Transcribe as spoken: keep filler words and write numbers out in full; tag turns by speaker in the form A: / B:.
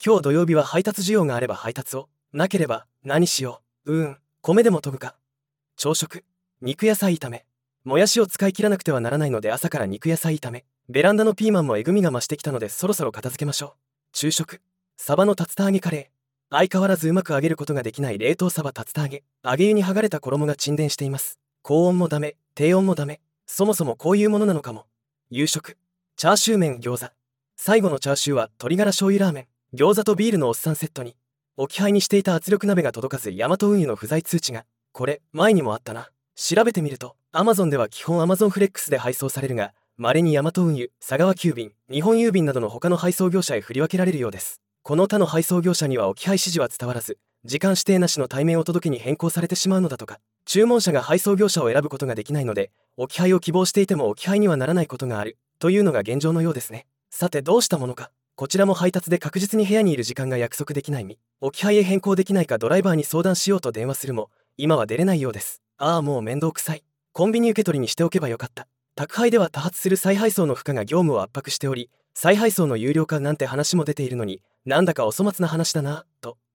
A: 今日土曜日は配達需要があれば配達を、なければ何しよう。うーん、米でも研ぐか。朝食、肉野菜炒め。もやしを使い切らなくてはならないので朝から肉野菜炒め。ベランダのピーマンもえぐみが増してきたのでそろそろ片付けましょう。昼食、サバの竜田揚げカレー。相変わらずうまく揚げることができない冷凍サバ竜田揚げ。揚げ湯に剥がれた衣が沈殿しています。高温もダメ、低温もダメ。そもそもこういうものなのかも。夕食、チャーシュー麺餃子。最後のチャーシューは鶏ガラ醤油ラーメン。餃子とビールのおっさんセットに。置き配にしていた圧力鍋が届かずヤマト運輸の不在通知が。これ前にもあったな。調べてみると Amazon では基本 Amazon フレックスで配送されるが、稀にヤマト運輸、佐川急便、日本郵便などの他の配送業者へ振り分けられるようです。この他の配送業者には置き配指示は伝わらず、時間指定なしの対面お届けに変更されてしまうのだとか。注文者が配送業者を選ぶことができないので、置き配を希望していても置き配にはならないことがあるというのが現状のようですね。さてどうしたものか。こちらも配達で確実に部屋にいる時間が約束できない身。置き配へ変更できないかドライバーに相談しようと電話するも、今は出れないようです。ああもう面倒くさい。コンビニ受け取りにしておけばよかった。宅配では多発する再配送の負荷が業務を圧迫しており、再配送の有料化なんて話も出ているのに、なんだかお粗末な話だなぁと